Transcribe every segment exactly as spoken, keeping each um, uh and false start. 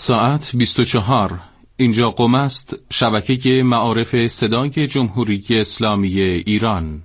ساعت بیست و چهار. اینجا قم است، شبکه معارف صدای جمهوری اسلامی ایران.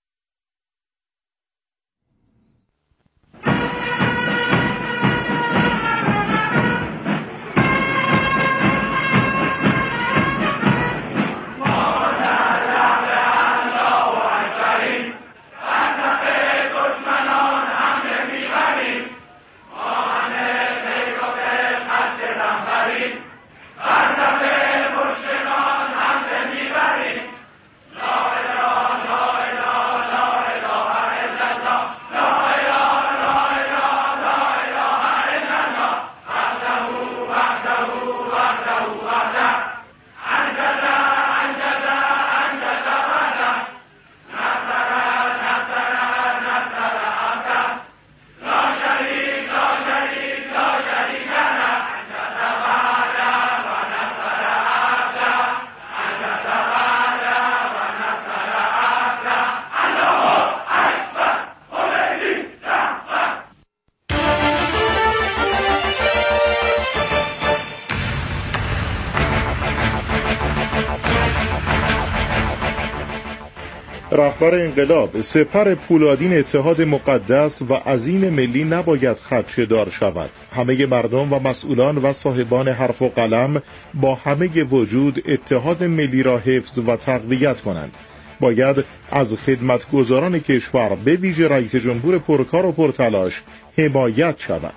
رهبر انقلاب: سپر پولادین اتحاد مقدس و عظیم ملی نباید خدشه‌دار شود. همه مردم و مسئولان و صاحبان حرف و قلم با همه وجود اتحاد ملی را حفظ و تقویت کنند. باید از خدمتگزاران کشور به ویژه رئیس جمهور پرکار و پرتلاش حمایت شود.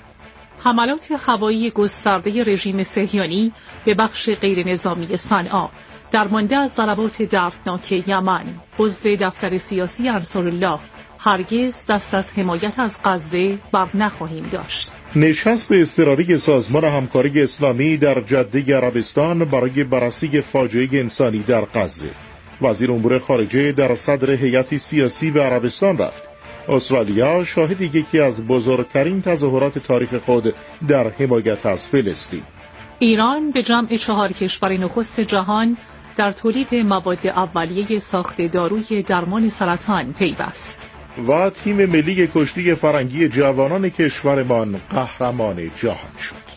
حملات هوایی گسترده رژیم صهیونی به بخش غیر نظامی صنعا درمانده از ضربات دردناک یمن، عضو دفتر سیاسی انصارالله: هرگز دست از حمایت از غزه بر نخواهیم داشت. نشست اضطراری سازمان همکاری اسلامی در جده عربستان برای بررسی فاجعه انسانی در غزه. وزیر امور خارجه در صدر هیئتی سیاسی به عربستان رفت. استرالیا شاهد یکی از بزرگترین تظاهرات تاریخ خود در حمایت از فلسطین. ایران به جمع چهار کشور نخست جهان در تولید مواد اولیه ساخت داروی درمان سرطان پیوست. و تیم ملی کشتی فرنگی جوانان کشورمان قهرمان جهان شد.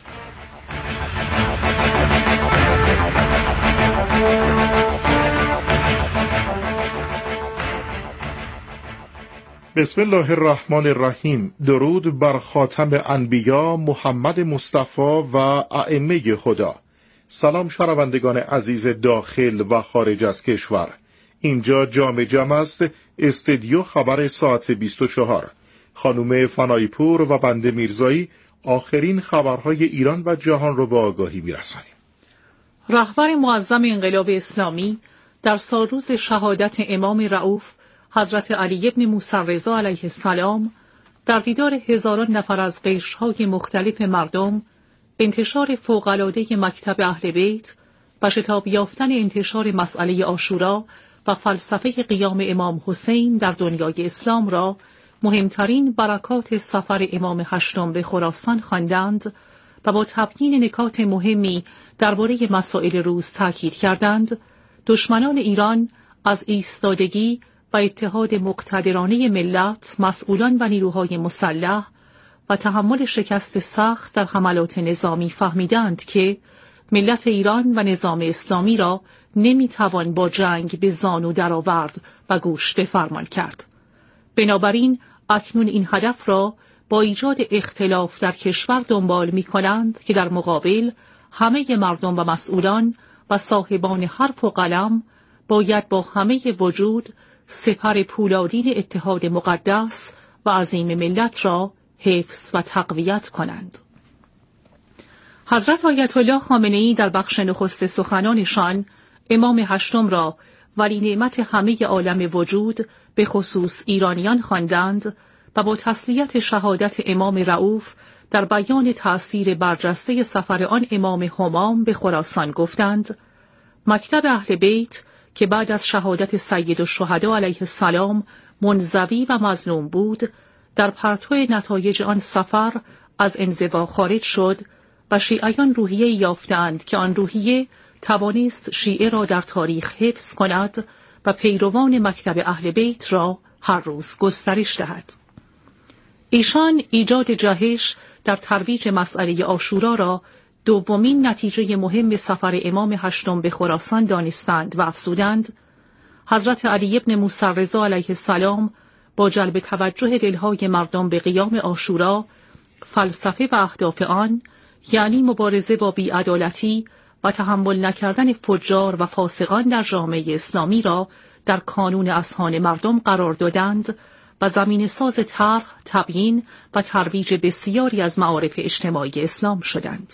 بسم الله الرحمن الرحیم. درود بر خاتم انبیا محمد مصطفی و ائمه خدا. سلام شنوندگان عزیز داخل و خارج از کشور. اینجا جام جم است، استدیو خبر ساعت بیست و چهار. خانم فنایپور و بنده میرزایی آخرین خبرهای ایران و جهان رو به آگاهی میرسانیم. رهبر معظم انقلاب اسلامی در سالروز شهادت امام رؤوف حضرت علی ابن موسی رضا علیه السلام در دیدار هزاران نفر از قشرهای مختلف مردم، انتشار فوق‌العاده مکتب اهل بیت و شتاب یافتن انتشار مسئله عاشورا و فلسفه قیام امام حسین در دنیای اسلام را مهمترین برکات سفر امام هشتم به خراسان خواندند و با تبیین نکات مهمی درباره مسائل روز تاکید کردند. دشمنان ایران از ایستادگی و اتحاد مقتدرانه ملت، مسئولان و نیروهای مسلح و تحمل شکست سخت در حملات نظامی فهمیدند که ملت ایران و نظام اسلامی را نمیتوان با جنگ به زانو درآورد و گوش به فرمان کرد. بنابراین اکنون این هدف را با ایجاد اختلاف در کشور دنبال می کنند که در مقابل همه مردم و مسئولان و صاحبان حرف و قلم باید با همه وجود سپر پولادین اتحاد مقدس و عظیم ملت را حفظ و تقویت کنند. حضرت آیت الله خامنه‌ای در بخش نخست سخنانشان امام هشتم را ولی نعمت همه عالم وجود به خصوص ایرانیان خواندند و با تسلیت شهادت امام رؤوف در بیان تأثیر برجسته سفر آن امام همام به خراسان گفتند: مکتب اهل بیت که بعد از شهادت سید الشهدا علیه السلام منزوی و مظلوم بود، در پرتو نتایج آن سفر از انزوا خارج شد و شیعیان روحیه یافتند که آن روحیه توانست شیعه را در تاریخ حفظ کند و پیروان مکتب اهل بیت را هر روز گسترش دهد. ایشان ایجاد جهش در ترویج مسئله عاشورا را دومین نتیجه مهم سفر امام هشتم به خراسان دانستند و افزودند حضرت علی بن موسی رضا علیه السلام با جلب توجه دلهای مردم به قیام عاشورا، فلسفه و اهداف آن یعنی مبارزه با بی‌عدالتی و تحمل نکردن فجار و فاسقان در جامعه اسلامی را در کانون اذهان مردم قرار دادند و زمین ساز طرح، تبیین و ترویج بسیاری از معارف اجتماعی اسلام شدند.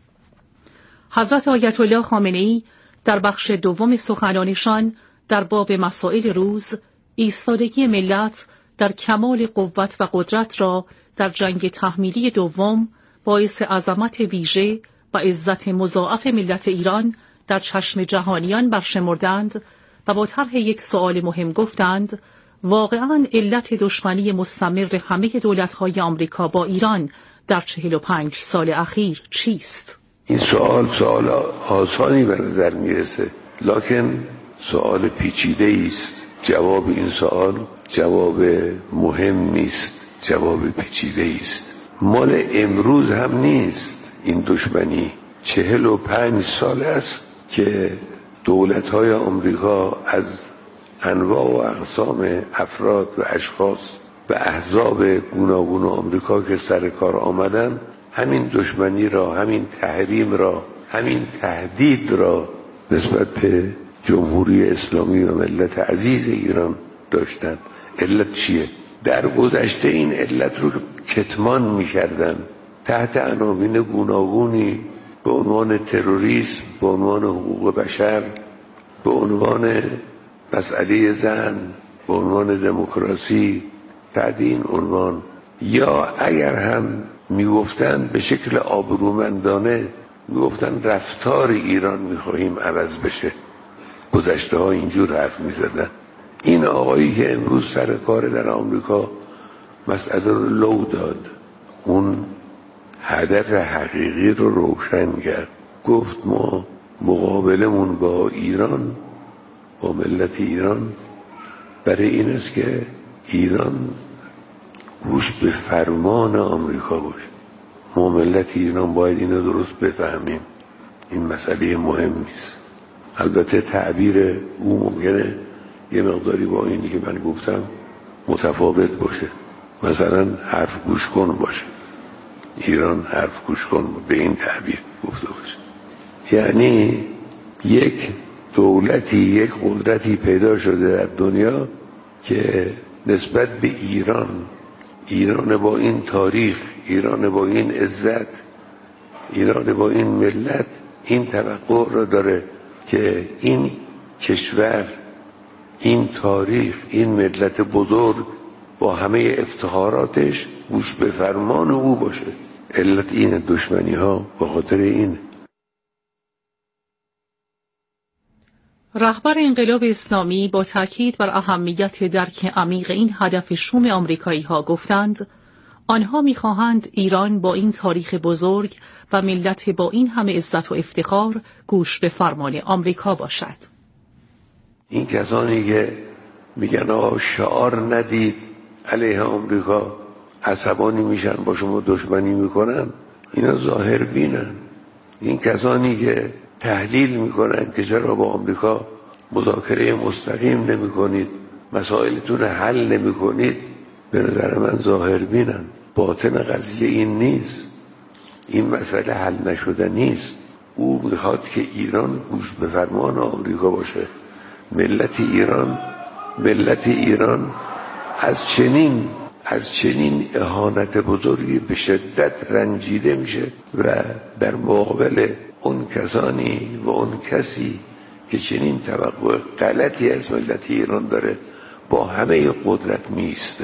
حضرت آیت الله خامنه‌ای در بخش دوم سخنانشان در باب مسائل روز، ایستادگی ملت در کمال قوت و قدرت را در جنگ تحمیلی دوم باعث عظمت ویژه و عزت مضاعف ملت ایران در چشم جهانیان برشمردند و با طرح یک سؤال مهم گفتند واقعاً علت دشمنی مستمر همه دولت‌های آمریکا با ایران در چهل و پنج سال اخیر چیست؟ این سوال سوال آسانی به نظر میرسه، لکن سوال پیچیده است. جواب این سوال جواب مهمی است، جواب پیچیده است. مال امروز هم نیست. این دشمنی چهل و پنج سال است که دولت‌های آمریکا از انواع و اقسام افراد و اشخاص و احزاب گوناگون آمریکا که سر کار آمدن همین دشمنی را، همین تحریم را، همین تهدید را نسبت به جمهوری اسلامی و ملت عزیز ایران داشتن. علت چیه؟ در گذشته این علت رو کتمان می‌کردن تحت عناوین گوناگونی به عنوان تروریسم، به عنوان حقوق بشر، به عنوان مسئله زن، به عنوان دموکراسی، تحت این عنوان، یا اگر هم میگفتن به شکل آبرومندانه میگفتن رفتار ایران میخواهیم عوض بشه. گذشته ها اینجور حرف میزدن. این آقایی که امروز سر کار در آمریکا مسئله رو لو داد، اون هدف حقیقی رو روشن کرد. گفت ما مقابلمون با ایران، با ملت ایران، برای این است که ایران گوش به فرمان آمریکا باشه. ما ملت ایران باید اینو درست بفهمیم. این مسئله مهمی است. البته تعبیر او ممکنه یه مقداری با اینی که من گفتم متفاوت باشه. مثلا حرف گوش کن باشه، ایران حرف گوش کن به این تعبیر گفته باشه. یعنی یک دولتی، یک قدرتی پیدا شده در دنیا که نسبت به ایران، ایران با این تاریخ، ایران با این عزت، ایران با این ملت، این توقع را داره که این کشور، این تاریخ، این ملت بزرگ با همه افتخاراتش گوش به فرمان او باشه. علت این دشمنی ها به خاطر این. رهبر انقلاب اسلامی با تاکید بر اهمیت درک عمیق این هدف شوم آمریکایی ها گفتند آنها می‌خواهند ایران با این تاریخ بزرگ و ملت با این همه عزت و افتخار گوش به فرمان آمریکا باشد. این کسانی که میگن آقا شعار ندید علیه آمریکا، عصبانی میشن، با شما دشمنی میکنن، اینا ظاهر بینن. این کسانی که تحلیل میکنن که چرا با آمریکا مذاکره مستقیم نمی کنید، مسائلتون حل نمی کنید، به نظر من ظاهر بینن. باطن قضیه این نیست. این مسئله حل نشده نیست. او میخواد که ایران گوش به فرمان آمریکا باشه. ملت ایران ملت ایران از چنین از چنین اهانت بزرگی به شدت رنجیده میشه و در مقابل اون کسانی و اون کسی که چنین توقع غلطی از ملت ایران داره با همه قدرت میسته.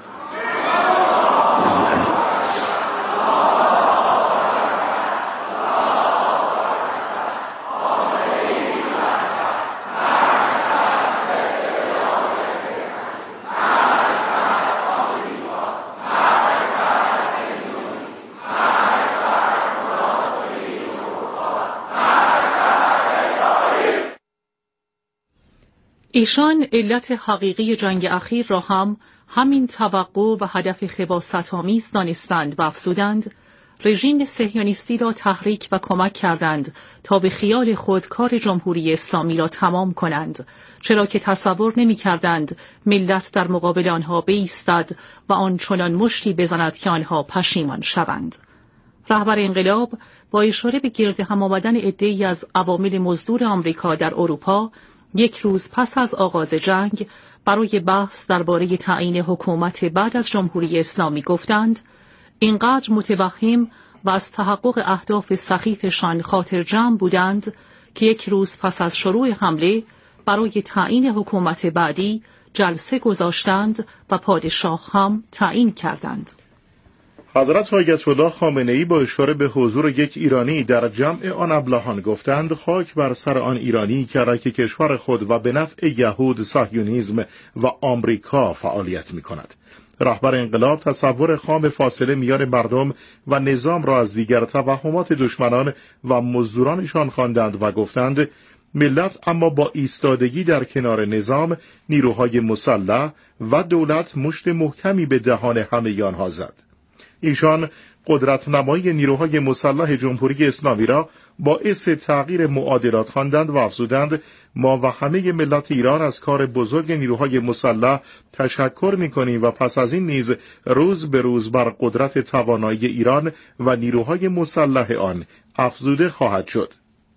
ایشان علت حقیقی جنگ اخیر را هم همین توقع و هدف خباثت‌آمیز دانستند و افزودند رژیم صهیونیستی را تحریک و کمک کردند تا به خیال خود کار جمهوری اسلامی را تمام کنند، چرا که تصور نمی کردند ملت در مقابل آنها بایستد و آن چنان مشتی بزند که آنها پشیمان شوند. رهبر انقلاب با اشاره به گرد هم آمدن عده‌ای از عوامل مزدور آمریکا در اروپا، یک روز پس از آغاز جنگ برای بحث درباره تعیین حکومت بعد از جمهوری اسلامی گفتند: اینقدر متوهم و از تحقق اهداف سخیفشان خاطر جمع بودند که یک روز پس از شروع حمله برای تعیین حکومت بعدی جلسه گذاشتند و پادشاه هم تعیین کردند. حضرت آیت الله خامنه‌ای با اشاره به حضور یک ایرانی در جمع آن ابلهان گفتند: خاک بر سر آن ایرانی که برای کشور خود و به نفع یهود، صهیونیسم و آمریکا فعالیت می‌کند. رهبر انقلاب تصور خام فاصله میان مردم و نظام را از دیگر توهمات دشمنان و مزدورانشان خواندند و گفتند: ملت اما با ایستادگی در کنار نظام، نیروهای مسلح و دولت مشت محکمی به دهان همه آنها زد. ایشان قدرت نمایی نیروهای مسلح جمهوری اسلامی را باعث تغییر معادلات خواندند و افزودند: ما و همه ملت ایران از کار بزرگ نیروهای مسلح تشکر می‌کنیم و پس از این نیز روز به روز بر قدرت توانایی ایران و نیروهای مسلح آن افزوده خواهد شد.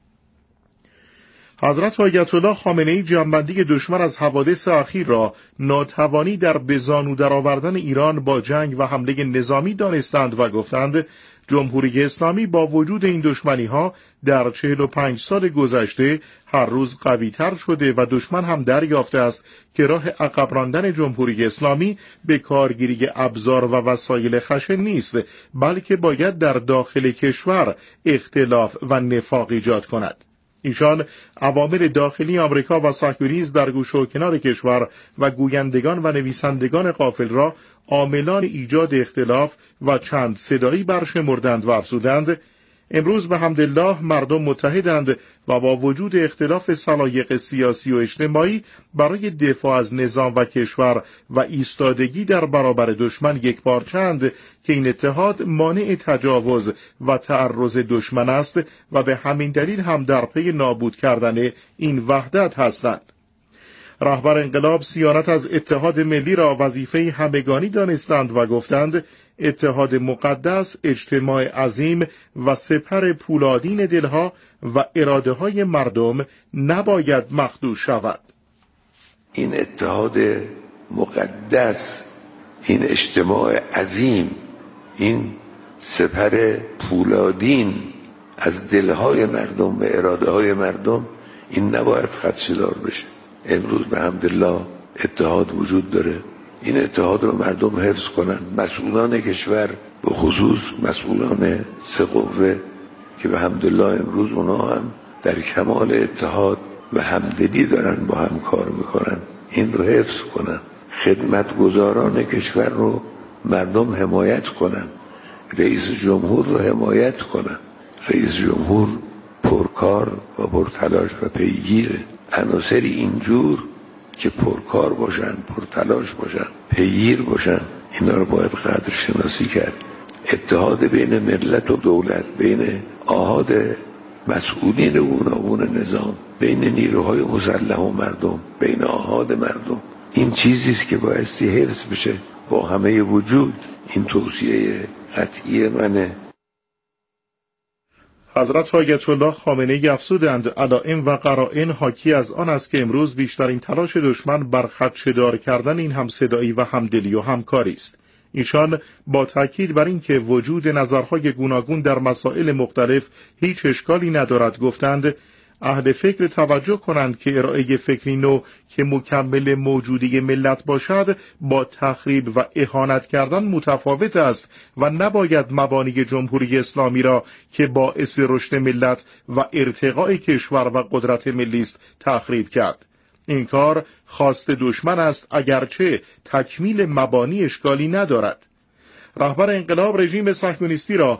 حضرت آیت الله خامنه‌ای جنبندی دشمن از حوادث اخیر را ناتوانی در بزانو درآوردن ایران با جنگ و حمله نظامی دانستند و گفتند: جمهوری اسلامی با وجود این دشمنی‌ها در چهل و پنج سال گذشته هر روز قوی‌تر شده و دشمن هم دریافته است که راه عقب راندن جمهوری اسلامی به کارگیری ابزار و وسایل خشن نیست، بلکه باید در داخل کشور اختلاف و نفاق ایجاد کند. ایشان عوامل داخلی آمریکا و صهیونیسم در گوشه و کنار کشور و گویندگان و نویسندگان غافل را عاملان ایجاد اختلاف و چند صدایی برشمردند و افزودند: امروز به حمدالله مردم متحدند و با وجود اختلاف سلایق سیاسی و اجتماعی برای دفاع از نظام و کشور و ایستادگی در برابر دشمن یکپارچند که این اتحاد مانع تجاوز و تعرض دشمن است و به همین دلیل هم در پی نابود کردن این وحدت هستند. رهبر انقلاب صیانت از اتحاد ملی را وظیفه همگانی دانستند و گفتند: اتحاد مقدس، اجتماع عظیم و سپر پولادین دلها و اراده های مردم نباید مخدوش شود. این اتحاد مقدس، این اجتماع عظیم، این سپر پولادین از دلهای مردم و اراده های مردم، این نباید خدشه‌دار بشه. امروز به حمدالله اتحاد وجود داره. این اتحاد رو مردم حفظ کنن. مسئولان کشور، به خصوص مسئولان سه قوه که به حمدالله امروز اونا هم در کمال اتحاد و همدلی دارن با هم کار میکنن، این رو حفظ کنن. خدمتگزاران کشور رو مردم حمایت کنن. رئیس جمهور رو حمایت کنن. رئیس جمهور پرکار و پرتلاش و پیگیره. عناصری اینجور که پرکار باشن، پرتلاش باشن، پیگیر باشن، اینا رو باید قدر شناسی کرد. اتحاد بین ملت و دولت، بین آحاد مسئولین گوناگون نظام، بین نیروهای مسلح و مردم، بین آحاد مردم، این چیزیست که بایستی حفظ بشه با همه وجود. این توصیه قطعی منه. حضرت آیت الله خامنه‌ای افزودند: علائم و قرائن حاکی از آن است که امروز بیشترین تلاش دشمن بر خدشه‌دار کردن این همصدایی و همدلی و همکاری است. ایشان با تاکید بر این که وجود نظرهای گوناگون در مسائل مختلف هیچ اشکالی ندارد گفتند: اهل فکر توجه کنند که ارائه فکری نو که مکمل موجودی ملت باشد با تخریب و اهانت کردن متفاوت است و نباید مبانی جمهوری اسلامی را که باعث رشد ملت و ارتقاء کشور و قدرت ملی است تخریب کرد. این کار خواست دشمن است، اگرچه تکمیل مبانی اشکالی ندارد. رهبر انقلاب رژیم صهیونیستی را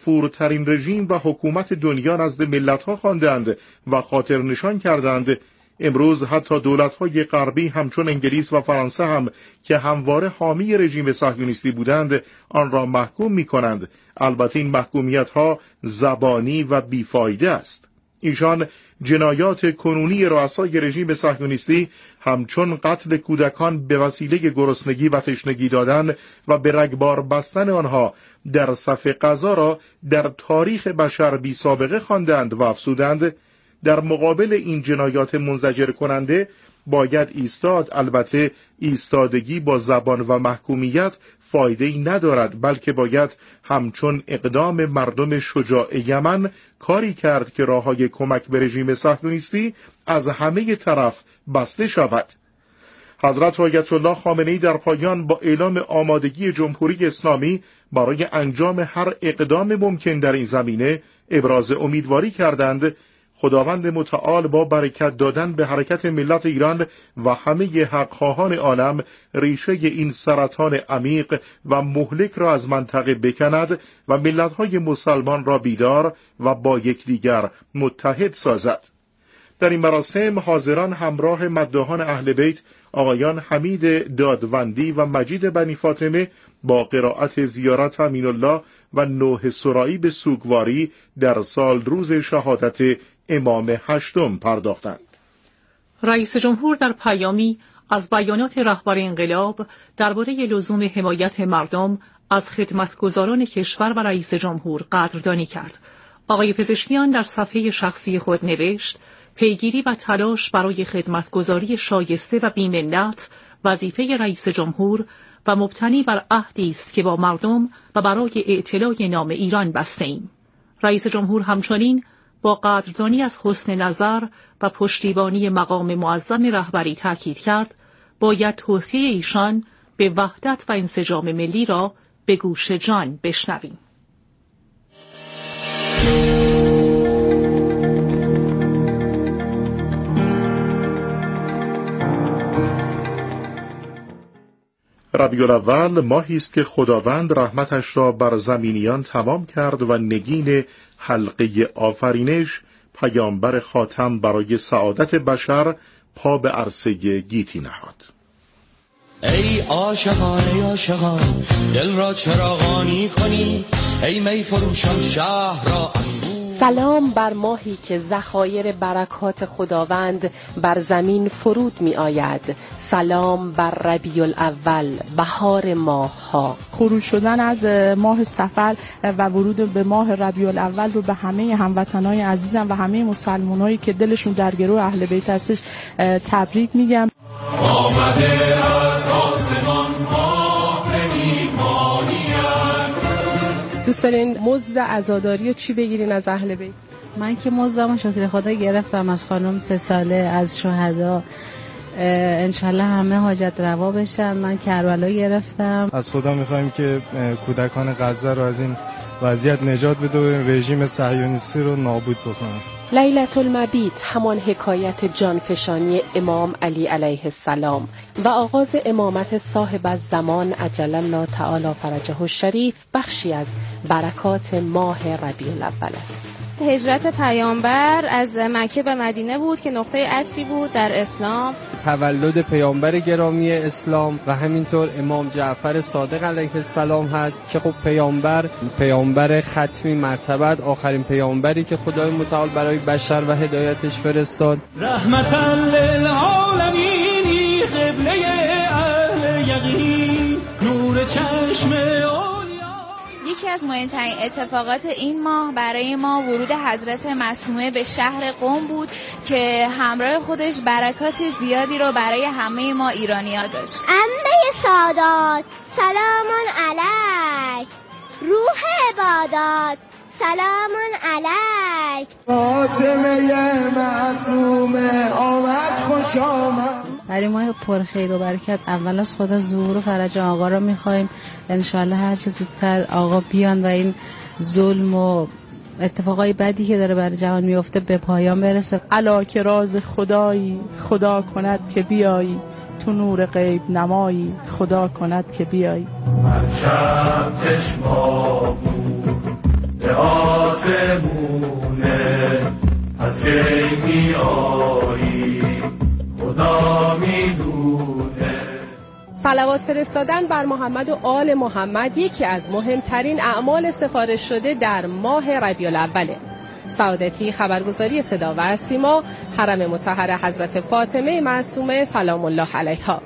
منفورترین رژیم و حکومت دنیا نزد ملت‌ها خواندند و خاطر نشان کردند امروز حتی دولت‌های غربی همچون انگلیس و فرانسه هم که همواره حامی رژیم صهیونیستی بودند آن را محکوم می‌کنند. البته این محکومیت‌ها زبانی و بیفایده است. ایشان جنایات کنونی رؤسای رژیم صهیونیستی همچون قتل کودکان به وسیله گرسنگی و تشنگی دادن و به رگبار بستن آنها در صف غذا را در تاریخ بشر بی سابقه خواندند و افزودند. در مقابل این جنایات منزجر کننده باید ایستاد. البته ایستادگی با زبان و محکومیت فایده‌ای ندارد، بلکه باید همچون اقدام مردم شجاع یمن کاری کرد که راه‌های کمک به رژیم صهیونیستی از همه طرف بسته شود. حضرت آیت الله خامنه‌ای در پایان با اعلام آمادگی جمهوری اسلامی برای انجام هر اقدام ممکن در این زمینه ابراز امیدواری کردند خداوند متعال با برکت دادن به حرکت ملت ایران و همه حق‌خواهان عالم ریشه این سرطان عمیق و مهلک را از منطقه بکند و ملت‌های مسلمان را بیدار و با یکدیگر متحد سازد. در این مراسم حاضران همراه مداحان اهل بیت آقایان حمید دادوندی و مجید بنی فاطمه با قرائت زیارت امین الله و نوح سرایی به سوگواری در سال روز شهادت امام هشتم پرداختند. رئیس جمهور در پیامی از بیانات رهبر انقلاب درباره لزوم حمایت مردم از خدمتگزاران کشور و رئیس جمهور قدردانی کرد. آقای پزشکیان در صفحه شخصی خود نوشت: پیگیری و تلاش برای خدمتگزاری شایسته و بی‌منت وظیفه رئیس جمهور و مبتنی بر عهدی است که با مردم و برای اعتلاء نام ایران بسته‌ایم. رئیس جمهور همچنین با قدردانی از حسن نظر و پشتیبانی مقام معظم رهبری تاکید کرد باید توصیه ایشان به وحدت و انسجام ملی را به گوش جان بشنویم. ربیع الاول ماهی است که خداوند رحمتش را بر زمینیان تمام کرد و نگین حلقه آفرینش پیامبر خاتم برای سعادت بشر پا به عرصه گیتی نهاد. ای عاشقان ای عاشقان دل را چراغانی کنی، ای می فروشان شهر را انگور. سلام بر ماهی که ذخایر برکات خداوند بر زمین فرود می آید. سلام بر ربیع الاول، بهار ماه ها. خروج شدن از ماه صفر و ورود به ماه ربیع الاول رو به همه هموطنای عزیزم و همه مسلمانایی که دلشون در گروه اهل بیت هستش تبریک میگم. آمده از آسمان ماه نمیمانیت. دوست دارین مزد عزاداری چی بگیرین از اهل بیت؟ من که مزدمو شکر خدا گرفتم از خانم سه ساله، از شهدا. انشالله همه حاجت روا بشن. من کربلا گرفتم. از خدا میخوایم که کودکان غزه رو از این وضعیت نجات بده و رژیم صهیونیستی رو نابود بکنه. لیلة المبیت همان حکایت جانفشانی امام علی علیه السلام و آغاز امامت صاحب الزمان عجل الله تعالی فرجه الشریف بخشی از برکات ماه ربیع الاول است. هجرت پیامبر از مکه به مدینه بود که نقطه عطفی بود در اسلام. تولد پیامبر گرامی اسلام و همینطور امام جعفر صادق علیه السلام هست که خب پیامبر پیامبر ختمی مرتبت، آخرین پیامبری که خدای متعال برای بشر و هدایتش فرستاد. رحمتا للعالمین قبله اهل یقین نور چشم. یکی از مهمترین اتفاقات این ماه برای ما ورود حضرت معصومه به شهر قم بود که همراه خودش برکات زیادی رو برای همه ما ایرانی‌ها داشت. انبه سادات سلام علیک، روح عبادات سلام علیک. فاطمه معصومه آمد خوش آمد. برای ما پر خیر و برکت اول از خدا ظهور و فرج آقا رو میخوایم. انشالله هر چه زودتر آقا بیان و این ظلم و اتفاقای بدی که داره برای جهان میفته به پایان برسه. الا که راز خدایی خدا کند که بیایی، تو نور غیب نمایی خدا کند که بیایی. هرچند چشما بود به آسمونه از کی می آیی صلوات فرستادن بر محمد و آل محمد یکی از مهمترین اعمال سفارش شده در ماه ربیع الاوله. سعادتی خبرگزاری صدا و سیما، حرم مطهر حضرت فاطمه معصومه سلام الله علیها.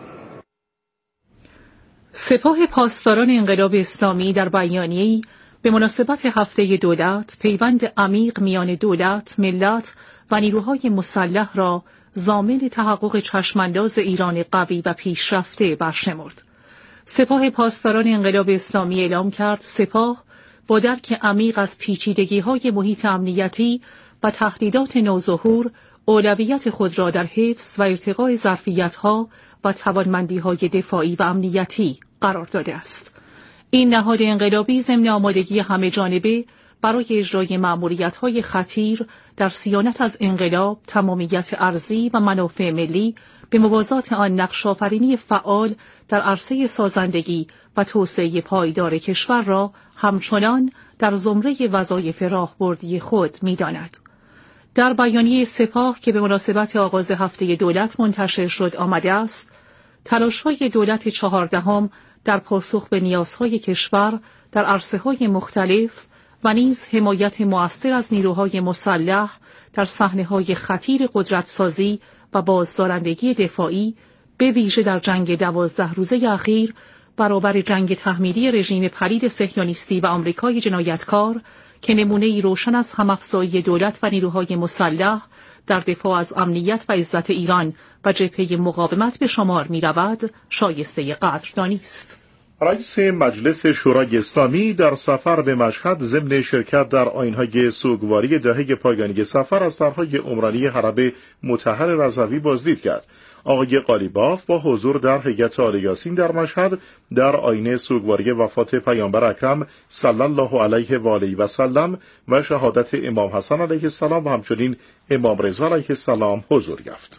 سپاه پاسداران انقلاب اسلامی در بیانیه‌ای به مناسبت هفته دولت، پیوند عمیق میان دولت، ملت و نیروهای مسلح را ضامن تحقق چشمانداز ایران قوی و پیشرفته برشمرد. سپاه پاسداران انقلاب اسلامی اعلام کرد سپاه با درک عمیق از پیچیدگی‌های محیط امنیتی و تهدیدات نوظهور، اولویت خود را در حفظ و ارتقاء ظرفیت‌ها و توانمندی‌های دفاعی و امنیتی قرار داده است. این نهاد انقلابی ضمن آمادگی همه جانبه برای اجرای مأموریت‌های خطیر در صیانت از انقلاب، تمامیت ارضی و منافع ملی، به موازات آن نقش‌آفرینی فعال در عرصه سازندگی و توسعه پایدار کشور را همچنان در زمره وظایف راهبردی خود می‌داند. در بیانیه سپاه که به مناسبت آغاز هفته دولت منتشر شد آمده است: تلاش‌های دولت چهاردهم در پاسخ به نیازهای کشور در عرصه‌های مختلف و نیز حمایت مؤثر از نیروهای مسلح در صحنه‌های خطیر قدرت‌سازی و بازدارندگی دفاعی، به ویژه در جنگ دوازده روزه اخیر برابر جنگ تحمیلی رژیم پلید صهیونیستی و آمریکای جنایتکار، که نمونه‌ای روشن از هم‌افزایی دولت و نیروهای مسلح در دفاع از امنیت و عزت ایران و جبهه مقاومت به شمار می‌رود، شایسته قدردانی است. رئیس مجلس شورای اسلامی در سفر به مشهد ضمن شرکت در آیین‌های سوگواری دهه پایانی سفر از طرح‌های عمرانی حرم مطهر رضوی بازدید کرد. آقای قالیباف با حضور در هیئت آل یاسین در مشهد در آیین سوگواری وفات پیامبر اکرم صلی الله علیه و آله و سلم و شهادت امام حسن علیه السلام و همچنین امام رضا علیه السلام حضور یافت.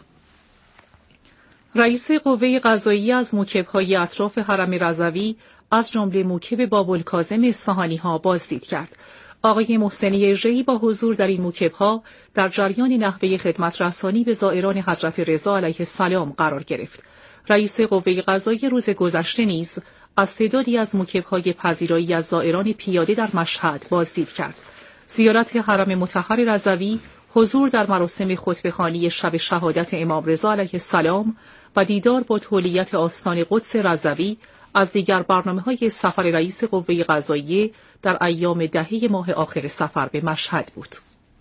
رئیس قوه قضاییه از موکب‌های اطراف حرم رضوی از جمله موکب باب‌الکاظم اصفهانی‌ها بازدید کرد. آقای محسنی اژه‌ای با حضور در این موکب‌ها در جریان نحوه خدمت رسانی به زائران حضرت رضا علیه السلام قرار گرفت. رئیس قوه قضاییه روز گذشته نیز از تعدادی از موکب‌های پذیرایی از زائران پیاده در مشهد بازدید کرد. زیارت حرم مطهر رضوی، حضور در مراسم خطبه‌خوانی شب شهادت امام رضا علیه السلام و دیدار با تولیت آستان قدس رضوی از دیگر برنامه‌های سفر رئیس قوه قضاییه در ایام دهه ماه آخر سفر به مشهد بود.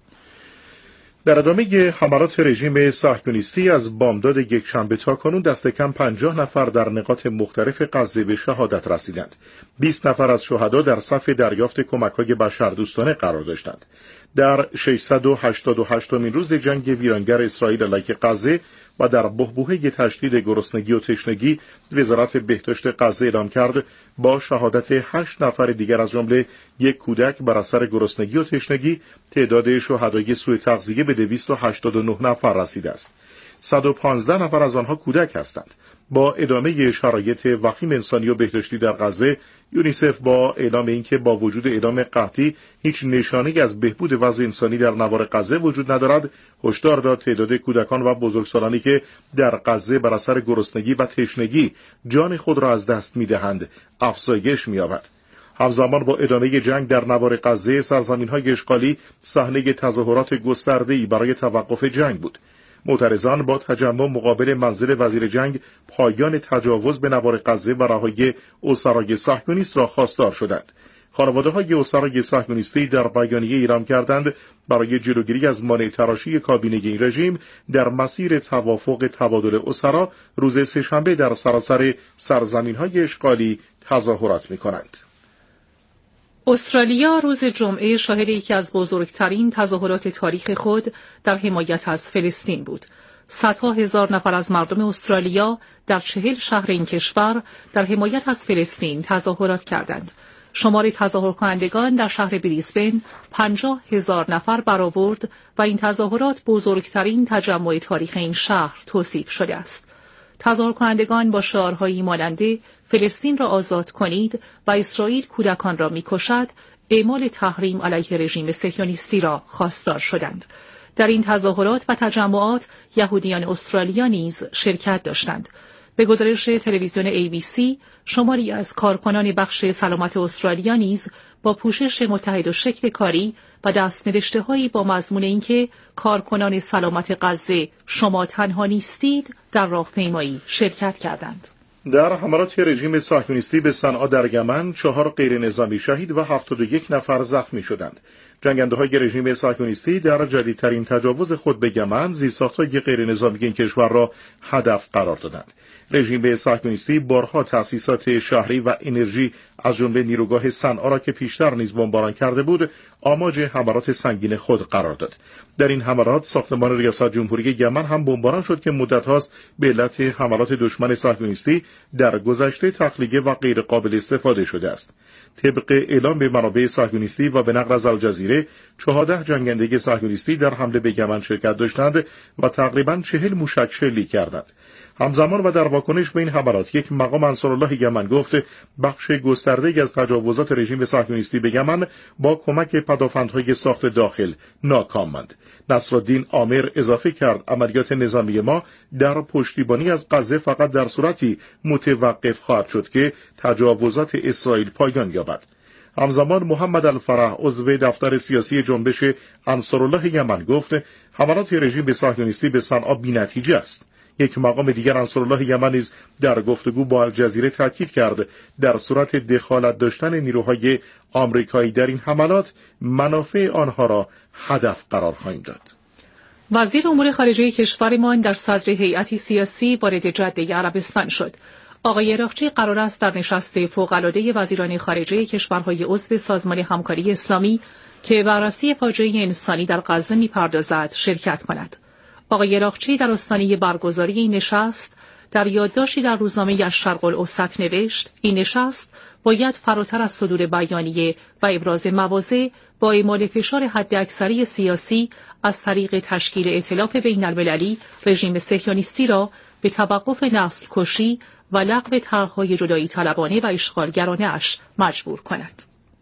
در ادامه حملات رژیم صهیونیستی از بامداد یکشنبه تا کنون دست کم پنجاه نفر در نقاط مختلف غزه به شهادت رسیدند. بیست نفر از شهدا در صف دریافت کمک‌های بشردوستانه قرار داشتند. در ششصد و هشتاد و هشتمین روز جنگ ویرانگر اسرائیل علیه غزه و در بحبوحه تشدید گرسنگی و تشنگی، وزارت بهداشت غزه اعلام کرد با شهادت هشت نفر دیگر از جمله یک کودک بر اثر گرسنگی و تشنگی، تعداد شهدای سوء تغذیه به دویست و هشتاد و نه نفر رسیده است. صد و پانزده نفر از آنها کودک هستند. با ادامه شرایط وخیم انسانی و بهداشتی در غزه، یونیسف با اعلام اینکه با وجود اعلام قحطی هیچ نشانه‌ای از بهبود وضع انسانی در نوار غزه وجود ندارد، هشدار داد تعداد کودکان و بزرگسالانی که در غزه بر اثر گرسنگی و تشنگی جان خود را از دست می‌دهند افزایش می‌یابد. همزمان با ادامه جنگ در نوار غزه، سرزمین‌های اشغالی صحنه تظاهرات گسترده‌ای برای توقف جنگ بود. معترضان با تجمع مقابل منزل وزیر جنگ پایان تجاوز به نوار غزه و رهایی اسرای صهیونیست را خواستار شدند. خانواده‌های اسرای صهیونیستی در بیانیه اعلام کردند برای جلوگیری از مانع تراشی کابینه این رژیم در مسیر توافق تبادل اسرا روز سه‌شنبه در سراسر سرزمین‌های اشغالی تظاهرات می‌کنند. استرالیا روز جمعه شاهد یکی از بزرگترین تظاهرات تاریخ خود در حمایت از فلسطین بود. صدها هزار نفر از مردم استرالیا در چهل شهر این کشور در حمایت از فلسطین تظاهرات کردند. شمار تظاهر کنندگان در شهر بریسبن پنجاه هزار نفر برآورد و این تظاهرات بزرگترین تجمع تاریخ این شهر توصیف شده است. تظاهر کنندگان با شعارهایی مانند فلسطین را آزاد کنید و اسرائیل کودکان را می‌کشد، اعمال تحریم علیه رژیم صهیونیستی را خواستار شدند. در این تظاهرات و تجمعات یهودیان استرالیا نیز شرکت داشتند. به گزارش تلویزیون ای بی سی، شماری از کارکنان بخش سلامت استرالیا نیز با پوشش متحد و شکل کاری و دست‌نوشته‌هایی با مضمون اینکه کارکنان سلامت غزه شما تنها نیستید در راهپیمایی شرکت کردند. در حملات رژیم صهیونیستی به صنعا در یمن چهار غیر نظامی شهید و هفتاد و یک نفر زخمی شدند. جنگنده‌های رژیم صهیونیستی در جدیدترین تجاوز خود به یمن زیرساخت‌های غیر نظامی این کشور را هدف قرار دادند. رژیم صهیونیستی بارها تأسیسات شهری و انرژی از جمله نیروگاه صنعا را که پیشتر نیز بمباران کرده بود، آماج حملات سنگین خود قرار داد. در این حملات ساختمان ریاست جمهوری یمن هم بمباران شد که مدت هاست به علت حملات دشمن صهیونیستی در گذشته تخلیه و غیر قابل استفاده شده است. طبق اعلام به منابع صهیونیستی و به نقل از الجزیره، چهارده جنگنده صهیونیستی در حمله به یمن شرکت داشتند و تقریباً چهل موشک شلیک کردند. همزمان و در واکنش به این حملات، یک مقام انصارالله یمن گفت بخش گسترده‌ای از تجاوزات رژیم صهیونیستی به یمن با کمک پدافندهای ساخت داخل ناکام ماند. نصرالدین عامر اضافه کرد عملیات نظامی ما در پشتیبانی از غزه فقط در صورتی متوقف خواهد شد که تجاوزات اسرائیل پایان یابد. همزمان محمد الفرح عضو دفتر سیاسی جنبش انصارالله یمن گفت حملات رژیم صهیونیستی به صنعا بی‌نتیجه است. یک مقام دیگر انصارالله یمن نیز در گفتگو با الجزیره تاکید کرد در صورت دخالت داشتن نیروهای آمریکایی در این حملات، منافع آنها را هدف قرار خواهیم داد. وزیر امور خارجه کشورمان در صدر هیئتی سیاسی وارد جده عربستان شد. آقای عراقچی قرار است در نشست فوق‌العاده وزیران خارجه کشورهای عضو سازمان همکاری اسلامی که بررسی فاجعه انسانی در غزه می‌پردازد شرکت کند. آقای عراقچی در آستانه برگزاری این نشست در یادداشتی در روزنامه الشرق الاوسط نوشت: این نشست باید فراتر از صدور بیانیه و ابراز مواضع با اعمال فشار حداکثری سیاسی از طریق تشکیل ائتلاف بین‌المللی رژیم صهیونیستی را به توقف نسل کشی و لغو طرح‌های جدایی طلبانه و اشغالگرانه اش مجبور کند.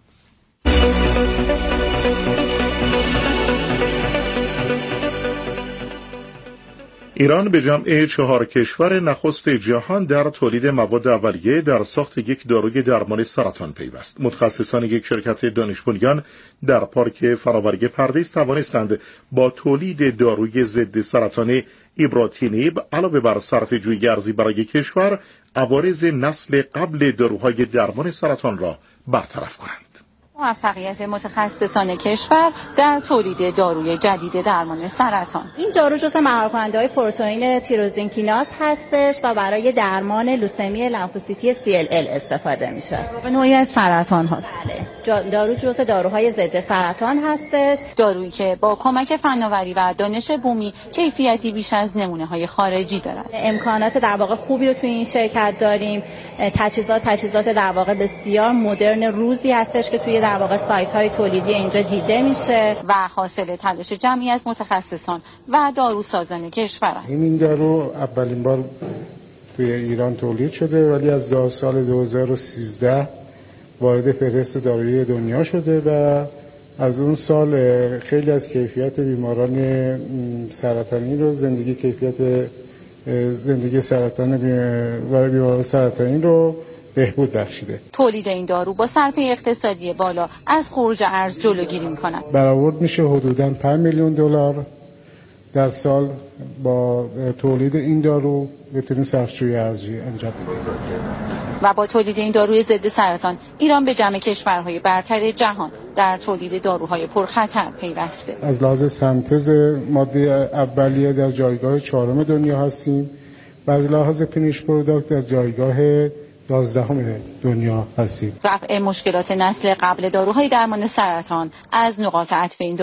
ایران به جمع چهار کشور نخست جهان در تولید مواد اولیه در ساخت یک داروی درمان سرطان پیوست. متخصصان یک شرکت دانش بنیان در پارک فراورگ پردیس توانستند با تولید داروی ضد سرطان ایبراتینیب علاوه بر صرفه‌جویی ارزی برای کشور، عوارض نسل قبل داروهای درمان سرطان را برطرف کنند. موفقیت متخصصان کشور در تولید داروی جدید درمان سرطان. این دارو جزو مهارکننده‌های پروتئین تیروزین کیناز هستش و برای درمان لوسمی لمفوسیتی سی ال ال استفاده میشه. به نوعی از سرطان هاست. بله. دارو جزو داروهای ضد سرطان هستش. دارویی که با کمک فناوری و دانش بومی کیفیتی بیش از نمونه‌های خارجی دارد. امکانات در واقع خوبی رو توی این شرکت داریم. تجهیزات تجهیزات در واقع بسیار مدرن روزی هستش که توی در واقع سایت‌های تولیدی اینجا دیده میشه و حاصل تلاش جمعی از متخصصان و داروسازان کشور است. این دارو اولین بار توی ایران تولید شده ولی از سال دو هزار و سیزده وارد فهرست دارویی دنیا شده و از اون سال خیلی از کیفیت بیماران سرطانی رو زندگی کیفیت زندگی سرطان برای بیماران سرطانی رو بهبود بخشیده. تولید این دارو با صرفه اقتصادی بالا از خروج ارز جلوگیری می‌کند. برآورد میشه حدوداً پنج میلیون دلار در سال با تولید این دارو بتونیم صرفه‌جویی ارزی انجام بدیم. و با تولید این داروی ضد سرطان ایران به جمع کشورهای برتر جهان در تولید داروهای پرخطر پیوسته. از لحاظ سنتز ماده اولیه در جایگاه چهارم دنیا هستیم و از لحاظ فینیش پروداکت در جایگاه یازدهم دنیا هستیم. رفع مشکلات نسل قبل داروهای درمان سرطان از نقاط عطف این